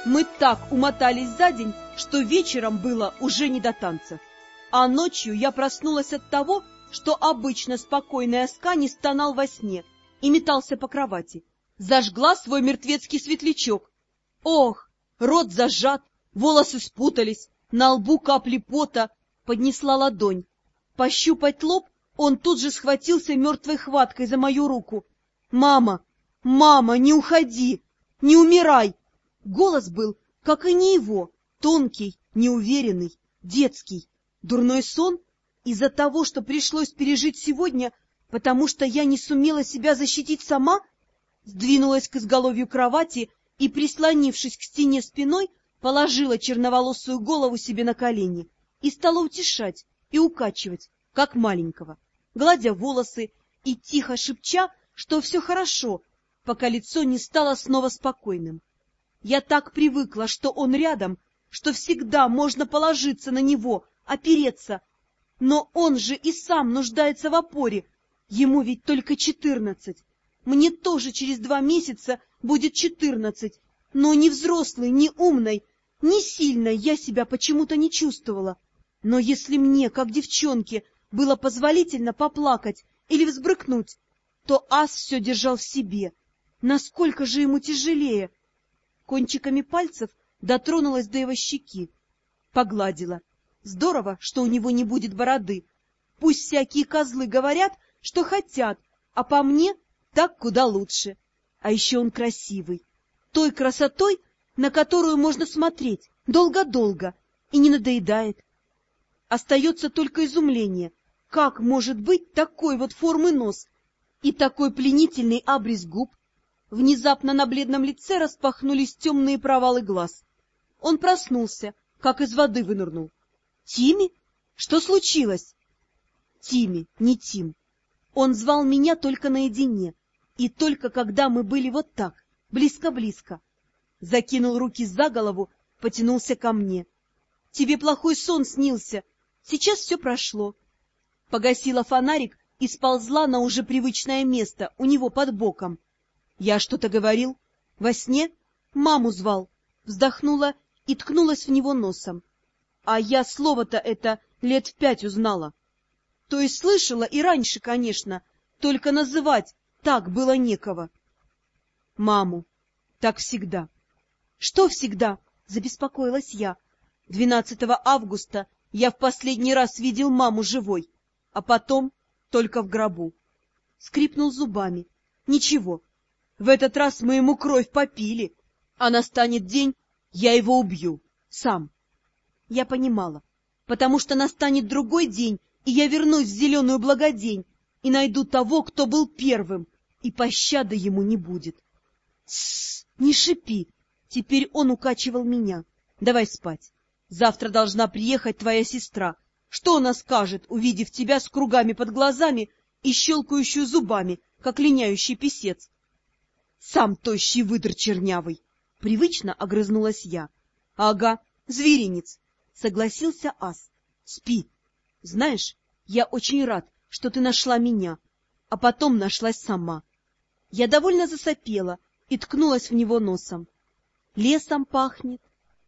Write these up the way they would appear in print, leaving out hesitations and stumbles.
Мы так умотались за день, что вечером было уже не до танцев. А ночью я проснулась от того, что обычно спокойный Аскани стонал во сне и метался по кровати. Зажгла свой мертвецкий светлячок. Ох, рот зажат, волосы спутались, на лбу капли пота. Поднесла ладонь. Пощупать лоб, он тут же схватился мертвой хваткой за мою руку. «Мама! Мама, не уходи! Не умирай!» Голос был, как и не его, тонкий, неуверенный, детский. Дурной сон из-за того, что пришлось пережить сегодня, потому что я не сумела себя защитить сама, сдвинулась к изголовью кровати и, прислонившись к стене спиной, положила черноволосую голову себе на колени и стала утешать и укачивать, как маленького, гладя волосы и тихо шепча, что все хорошо, пока лицо не стало снова спокойным. Я так привыкла, что он рядом, что всегда можно положиться на него, опереться. Но он же и сам нуждается в опоре. Ему ведь только 14. Мне тоже через 2 месяца будет 14. Но ни взрослой, ни умной, ни сильной я себя почему-то не чувствовала. Но если мне, как девчонке, было позволительно поплакать или взбрыкнуть, то Ас все держал в себе. Насколько же ему тяжелее! Кончиками пальцев дотронулась до его щеки. Погладила. Здорово, что у него не будет бороды. Пусть всякие козлы говорят, что хотят, а по мне так куда лучше. А еще он красивый. Той красотой, на которую можно смотреть долго-долго и не надоедает. Остается только изумление. Как может быть такой вот формы нос и такой пленительный обрез губ? Внезапно на бледном лице распахнулись темные провалы глаз. Он проснулся, как из воды вынырнул. «Тимми? Что случилось?» «Тимми, не Тим. Он звал меня только наедине, и только когда мы были вот так, близко-близко». Закинул руки за голову, потянулся ко мне. «Тебе плохой сон снился. Сейчас все прошло». Погасила фонарик и сползла на уже привычное место у него под боком. «Я что-то говорил? Во сне? Маму звал». Вздохнула и ткнулась в него носом. А я слово-то это лет в 5 узнала. То есть слышала и раньше, конечно, только называть так было некого. Маму. Так всегда. Что всегда? Забеспокоилась я. 12 августа я в последний раз видел маму живой, а потом только в гробу. Скрипнул зубами. Ничего. В этот раз мы ему кровь попили, а настанет день, я его убью. Сам. Я понимала, потому что настанет другой день, и я вернусь в зеленую благодень и найду того, кто был первым, и пощады ему не будет. Тссс, не шипи. Теперь он укачивал меня. Давай спать. Завтра должна приехать твоя сестра. Что она скажет, увидев тебя с кругами под глазами и щелкающую зубами, как линяющий писец? Сам тощий выдр чернявый. Привычно огрызнулась я. Ага, зверинец. Согласился Ас. Спи. Знаешь, я очень рад, что ты нашла меня, а потом нашлась сама. Я довольно засопела и ткнулась в него носом. Лесом пахнет.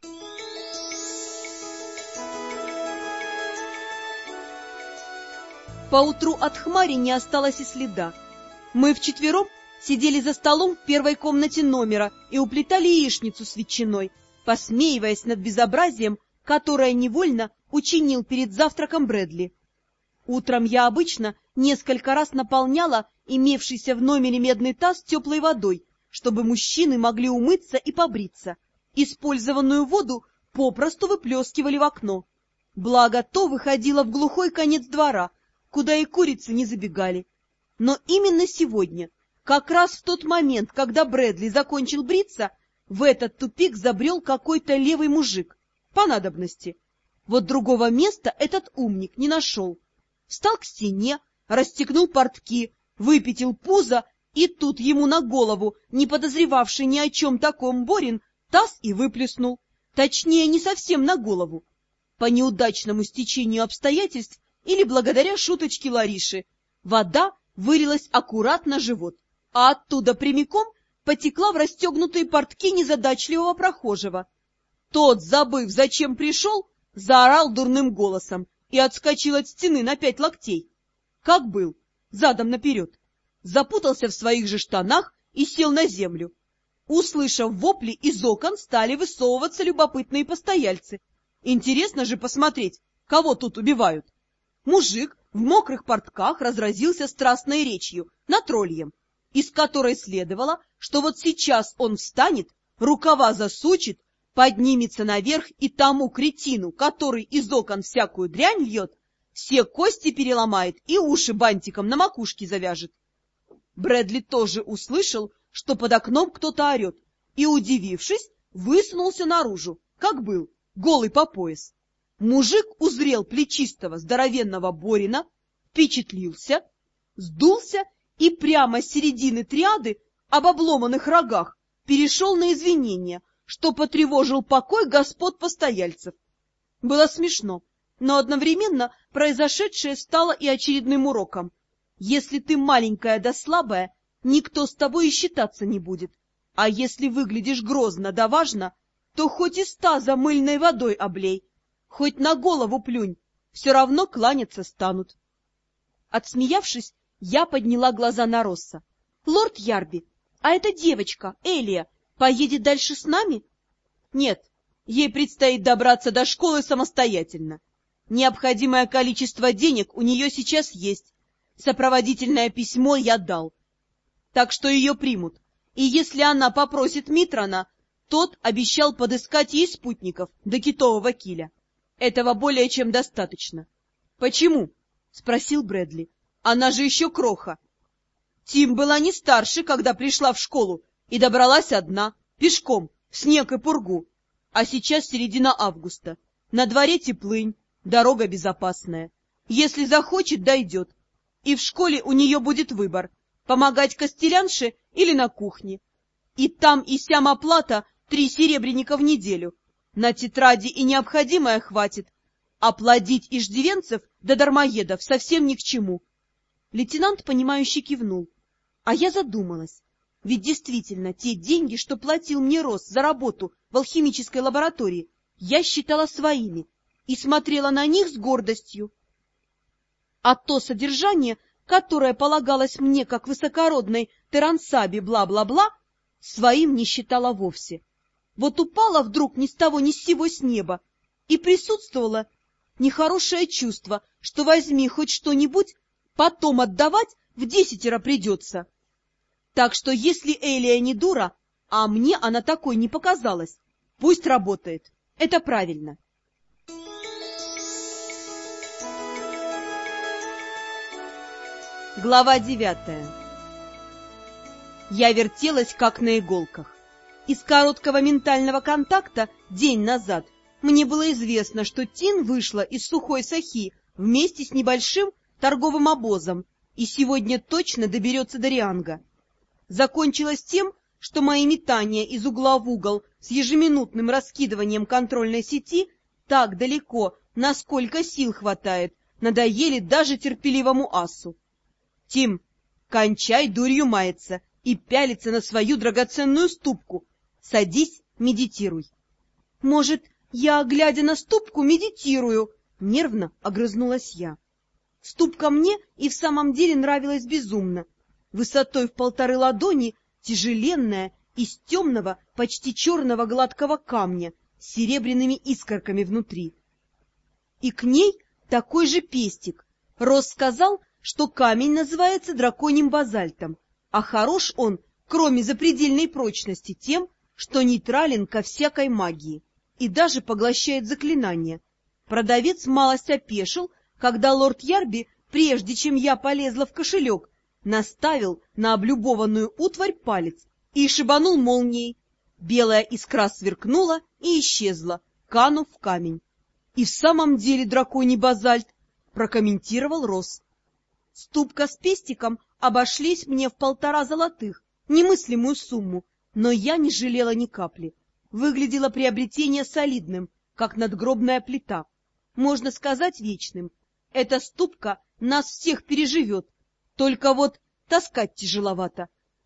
Поутру от хмари не осталось и следа. Мы вчетвером сидели за столом в первой комнате номера и уплетали яичницу с ветчиной, посмеиваясь над безобразием, которое невольно учинил перед завтраком Брэдли. Утром я обычно несколько раз наполняла имевшийся в номере медный таз теплой водой, чтобы мужчины могли умыться и побриться. Использованную воду попросту выплескивали в окно. Благо, то выходило в глухой конец двора, куда и курицы не забегали. Но именно сегодня, как раз в тот момент, когда Брэдли закончил бриться, в этот тупик забрел какой-то левый мужик по надобности. Вот другого места этот умник не нашел. Встал к стене, расстегнул портки, выпятил пузо, и тут ему на голову, не подозревавший ни о чем таком Борин, таз и выплеснул. Точнее, не совсем на голову. По неудачному стечению обстоятельств или благодаря шуточке Лариши, вода вылилась аккурат на живот, а оттуда прямиком потекла в расстегнутые портки незадачливого прохожего. Тот, забыв, зачем пришел, заорал дурным голосом и отскочил от стены на 5 локтей. Как был, задом наперед, запутался в своих же штанах и сел на землю. Услышав вопли, из окон стали высовываться любопытные постояльцы. Интересно же посмотреть, кого тут убивают. Мужик в мокрых портках разразился страстной речью на тролльем, из которой следовало, что вот сейчас он встанет, рукава засучит, поднимется наверх и тому кретину, который из окон всякую дрянь льет, все кости переломает и уши бантиком на макушке завяжет. Брэдли тоже услышал, что под окном кто-то орет, и, удивившись, высунулся наружу, как был, голый по пояс. Мужик узрел плечистого здоровенного Борина, впечатлился, сдулся и прямо с середины триады об обломанных рогах перешел на извинения, что потревожил покой господ постояльцев. Было смешно, но одновременно произошедшее стало и очередным уроком. Если ты маленькая да слабая, никто с тобой и считаться не будет, а если выглядишь грозно да важно, то хоть из таза мыльной водой облей, хоть на голову плюнь, все равно кланяться станут. Отсмеявшись, я подняла глаза на Росса. — Лорд Ярби, а эта девочка, Элия, поедет дальше с нами? — Нет, ей предстоит добраться до школы самостоятельно. Необходимое количество денег у нее сейчас есть. Сопроводительное письмо я дал. Так что ее примут. И если она попросит Митрона, тот обещал подыскать ей спутников до китового киля. Этого более чем достаточно. — Почему? — спросил Брэдли. — Она же еще кроха. Тим была не старше, когда пришла в школу, и добралась одна, пешком, в снег и пургу. А сейчас середина августа. На дворе теплынь, дорога безопасная. Если захочет, дойдет. И в школе у нее будет выбор — помогать костелянше или на кухне. И там и сям оплата 3 серебряника в неделю. На тетради и необходимое хватит, а плодить иждивенцев да дармоедов совсем ни к чему. Лейтенант, понимающе кивнул. А я задумалась, ведь действительно те деньги, что платил мне Росс за работу в алхимической лаборатории, я считала своими и смотрела на них с гордостью. А то содержание, которое полагалось мне как высокородной терансабе бла-бла-бла, своим не считала вовсе. Вот упала вдруг ни с того ни с сего с неба, и присутствовало нехорошее чувство, что возьми хоть что-нибудь, потом отдавать в 10 придется. Так что если Элия не дура, а мне она такой не показалась, пусть работает. Это правильно. Глава 9. Я вертелась как на иголках. Из короткого ментального контакта день назад мне было известно, что Тин вышла из Сухой Сахи вместе с небольшим торговым обозом и сегодня точно доберется до Рианга. Закончилось тем, что мои метания из угла в угол с ежеминутным раскидыванием контрольной сети так далеко, насколько сил хватает, надоели даже терпеливому асу. — Тим, кончай дурью маяться и пялиться на свою драгоценную ступку. Садись, медитируй. — Может, я, глядя на ступку, медитирую? — нервно огрызнулась я. Ступка мне и в самом деле нравилась безумно. Высотой в 1,5 ладони, тяжеленная, из темного, почти черного гладкого камня с серебряными искорками внутри. И к ней такой же пестик. Росс сказал, что камень называется драконьим базальтом, а хорош он, кроме запредельной прочности, тем, что нейтрален ко всякой магии и даже поглощает заклинания. Продавец малость опешил, когда лорд Ярби, прежде чем я полезла в кошелек, наставил на облюбованную утварь палец и шибанул молнией. Белая искра сверкнула и исчезла, канув в камень. — И в самом деле драконий базальт, — прокомментировал Росс. Ступка с пестиком обошлись мне в 1,5 золотых, немыслимую сумму, но я не жалела ни капли. Выглядело приобретение солидным, как надгробная плита. Можно сказать, вечным. Эта ступка нас всех переживет, только вот таскать тяжеловато.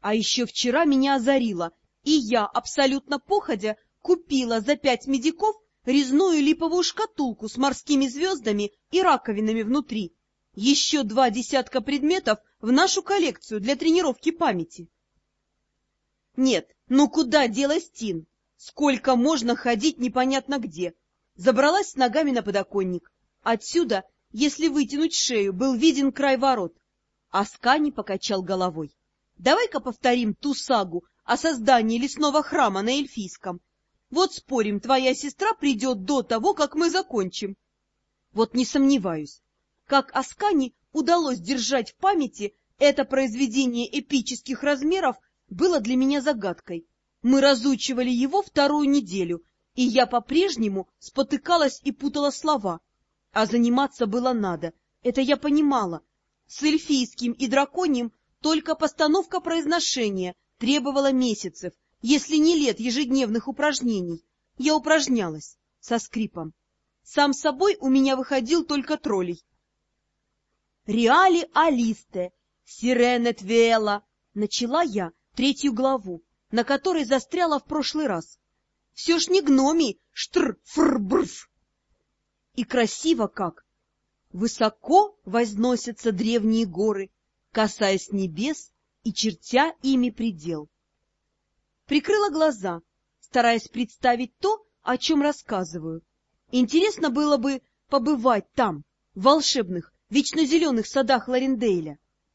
А еще вчера меня озарило, и я, абсолютно походя, купила за 5 медиков резную липовую шкатулку с морскими звездами и раковинами внутри. Еще 2 десятка предметов в нашу коллекцию для тренировки памяти. Нет, ну куда делась Тин? Сколько можно ходить непонятно где? Забралась с ногами на подоконник. Отсюда, если вытянуть шею, был виден край ворот. Аскани покачал головой. Давай-ка повторим ту сагу о создании лесного храма на эльфийском. Вот спорим, твоя сестра придет до того, как мы закончим. Вот не сомневаюсь. Как Аскани удалось держать в памяти это произведение эпических размеров, было для меня загадкой. Мы разучивали его 2-ю неделю, и я по-прежнему спотыкалась и путала слова. А заниматься было надо, это я понимала. С эльфийским и драконьим только постановка произношения требовала месяцев, если не лет ежедневных упражнений. Я упражнялась со скрипом. Сам собой у меня выходил только троллей. «Реали алисте, сиренет вела», начала я 3-ю главу, на которой застряла в прошлый раз. Все ж не гноми, штр-фр-брф. И красиво как! Высоко возносятся древние горы, касаясь небес и чертя ими предел. Прикрыла глаза, стараясь представить то, о чем рассказываю. Интересно было бы побывать там, в волшебных, вечно зеленых садах Ларендейля.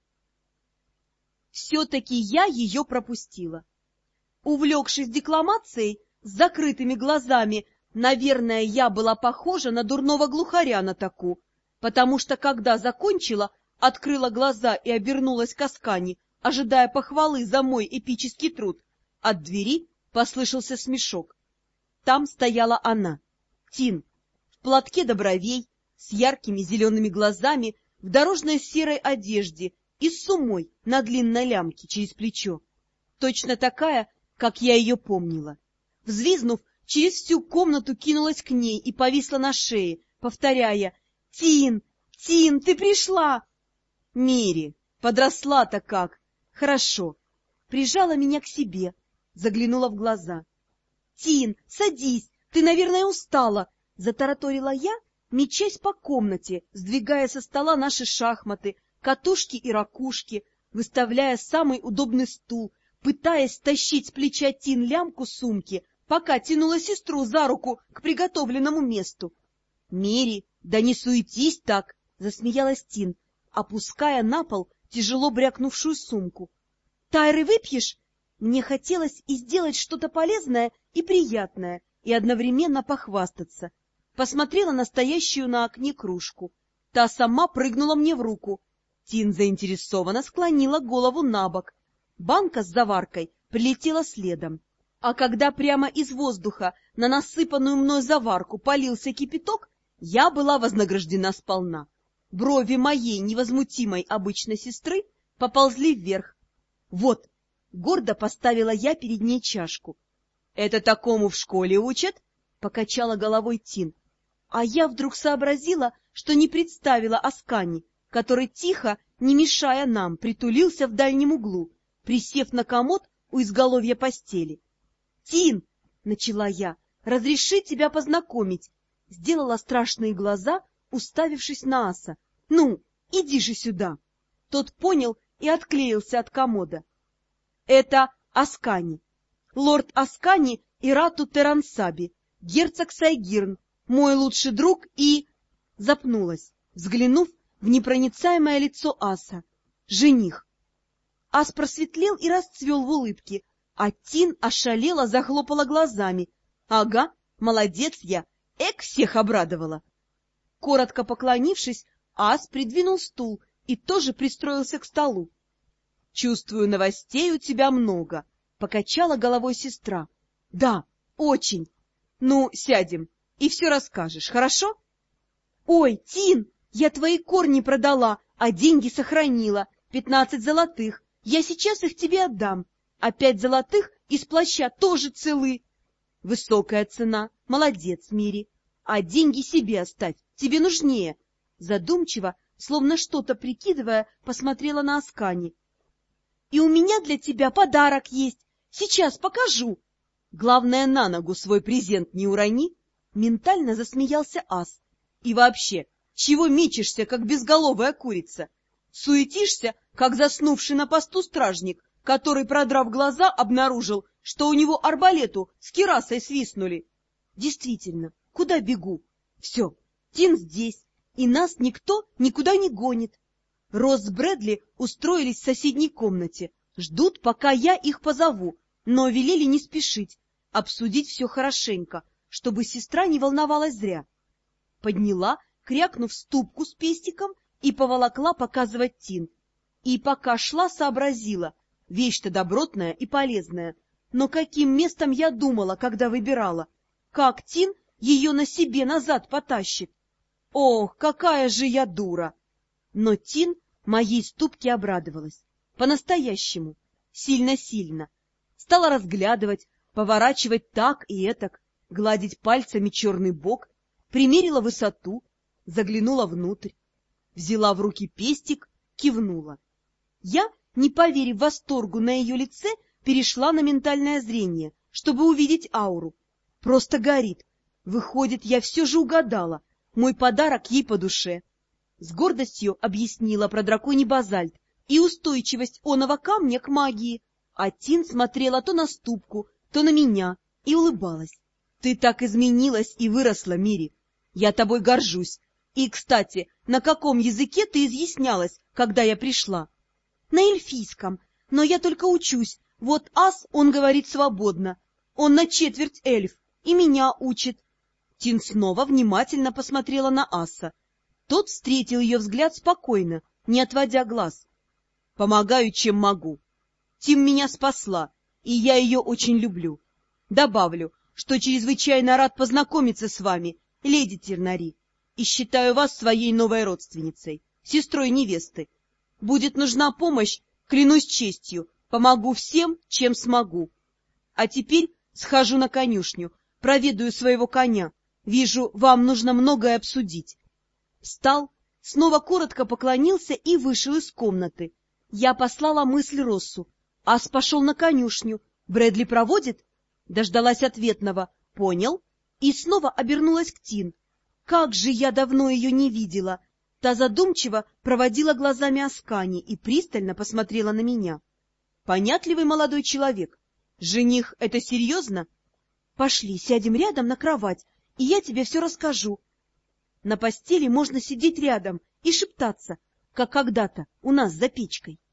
Все-таки я ее пропустила. Увлекшись декламацией, с закрытыми глазами, наверное, я была похожа на дурного глухаря на таку, потому что, когда закончила, открыла глаза и обернулась к Аскани, ожидая похвалы за мой эпический труд. От двери послышался смешок. Там стояла она, Тин, в платке до бровей, с яркими зелеными глазами, в дорожной серой одежде и с сумой на длинной лямке через плечо. Точно такая, как я ее помнила. Взвизнув, через всю комнату кинулась к ней и повисла на шее, повторяя: «Тин, Тин, ты пришла!» Мири, подросла-то как! Хорошо. Прижала меня к себе, заглянула в глаза. «Тин, садись, ты, наверное, устала!» — затараторила я, мечась по комнате, сдвигая со стола наши шахматы, катушки и ракушки, выставляя самый удобный стул, пытаясь тащить с плеча Тин лямку сумки, пока тянула сестру за руку к приготовленному месту. «Мири, да не суетись так!» — засмеялась Тин, опуская на пол тяжело брякнувшую сумку. «Тайры выпьешь?» Мне хотелось и сделать что-то полезное и приятное, и одновременно похвастаться. Посмотрела на стоящую на окне кружку. Та сама прыгнула мне в руку. Тин заинтересованно склонила голову набок. Банка с заваркой прилетела следом. А когда прямо из воздуха на насыпанную мной заварку полился кипяток, я была вознаграждена сполна. Брови моей невозмутимой обычной сестры поползли вверх. «Вот!» — гордо поставила я перед ней чашку. «Это такому в школе учат?» — покачала головой Тин. А я вдруг сообразила, что не представила Аскани, который тихо, не мешая нам, притулился в дальнем углу, присев на комод у изголовья постели. «Тин!» — начала я. «Разреши тебя познакомить!» Сделала страшные глаза, уставившись на Аса. «Ну, иди же сюда!» Тот понял и отклеился от комода. «Это Аскани, лорд Аскани и Рату Терансаби, герцог Сайгирн, мой лучший друг и...» Запнулась, взглянув в непроницаемое лицо Аса. «Жених!» Ас просветлел и расцвел в улыбке, а Тин ошалела, захлопала глазами. «Ага, молодец я! Эк, всех обрадовала!» Коротко поклонившись, Ас придвинул стул и тоже пристроился к столу. «Чувствую, новостей у тебя много», — покачала головой сестра. «Да, очень. Ну, сядем, и все расскажешь, хорошо?» «Ой, Тин, я твои корни продала, а деньги сохранила, 15 золотых. Я сейчас их тебе отдам, а 5 золотых из плаща тоже целы». «Высокая цена, молодец, Мири. А деньги себе оставь, тебе нужнее». Задумчиво, словно что-то прикидывая, посмотрела на Аскани. И у меня для тебя подарок есть. Сейчас покажу. Главное, на ногу свой презент не урони. Ментально засмеялся ас. И вообще, чего мечешься, как безголовая курица? Суетишься, как заснувший на посту стражник, который, продрав глаза, обнаружил, что у него арбалету с кирасой свистнули. Действительно, куда бегу? Все, Тин здесь, и нас никто никуда не гонит. Росс с Брэдли устроились в соседней комнате, ждут, пока я их позову, но велели не спешить, обсудить все хорошенько, чтобы сестра не волновалась зря. Подняла, крякнув, ступку с пестиком и поволокла показывать Тин. И пока шла, сообразила, вещь-то добротная и полезная, но каким местом я думала, когда выбирала? Как Тин ее на себе назад потащит? Ох, какая же я дура! Но Тин моей ступке обрадовалась. По-настоящему. Сильно-сильно. Стала разглядывать, поворачивать так и этак, гладить пальцами черный бок, примерила высоту, заглянула внутрь, взяла в руки пестик, кивнула. Я, не поверив восторгу на ее лице, перешла на ментальное зрение, чтобы увидеть ауру. Просто горит. Выходит, я все же угадала. Мой подарок ей по душе. С гордостью объяснила про драконий базальт и устойчивость оного камня к магии. А Тин смотрела то на ступку, то на меня и улыбалась. Ты так изменилась и выросла, Мири. Я тобой горжусь. И, кстати, на каком языке ты изъяснялась, когда я пришла? На эльфийском, но я только учусь. Вот ас, он говорит свободно. Он на четверть эльф и меня учит. Тин снова внимательно посмотрела на аса. Тот встретил ее взгляд спокойно, не отводя глаз. Помогаю, чем могу. Тим меня спасла, и я ее очень люблю. Добавлю, что чрезвычайно рад познакомиться с вами, леди Тернари, и считаю вас своей новой родственницей, сестрой невесты. Будет нужна помощь, клянусь честью, помогу всем, чем смогу. А теперь схожу на конюшню, проведаю своего коня. Вижу, вам нужно многое обсудить. Встал, снова коротко поклонился и вышел из комнаты. Я послала мысль Россу. Ас пошел на конюшню. Брэдли проводит? Дождалась ответного. Понял. И снова обернулась к Тин. Как же я давно ее не видела! Та задумчиво проводила глазами Аскани и пристально посмотрела на меня. Понятливый молодой человек. Жених — это серьезно? Пошли, сядем рядом на кровать, и я тебе все расскажу. На постели можно сидеть рядом и шептаться, как когда-то у нас за печкой.